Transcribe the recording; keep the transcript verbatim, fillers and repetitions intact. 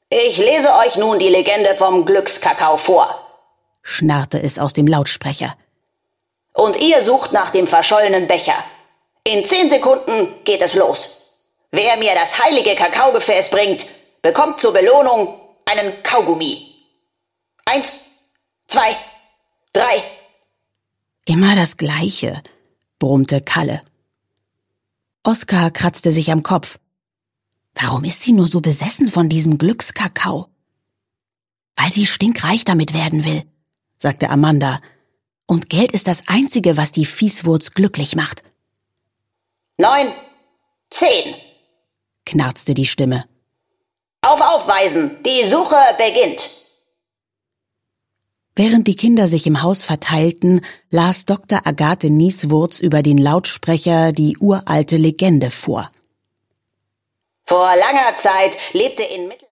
Ich lese euch nun die Legende vom Glückskakao vor, schnarrte es aus dem Lautsprecher. Und ihr sucht nach dem verschollenen Becher. In zehn Sekunden geht es los. Wer mir das heilige Kakaogefäß bringt, bekommt zur Belohnung einen Kaugummi. Eins, zwei, drei. Immer das Gleiche, brummte Kalle. Oskar kratzte sich am Kopf. Warum ist sie nur so besessen von diesem Glückskakao? Weil sie stinkreich damit werden will, sagte Amanda. Und Geld ist das Einzige, was die Fieswurz glücklich macht. Neun, zehn, knarzte die Stimme. Auf Aufweisen, die Suche beginnt. Während die Kinder sich im Haus verteilten, las Doktor Agathe Nieswurz über den Lautsprecher die uralte Legende vor. Vor langer Zeit lebte in Mittel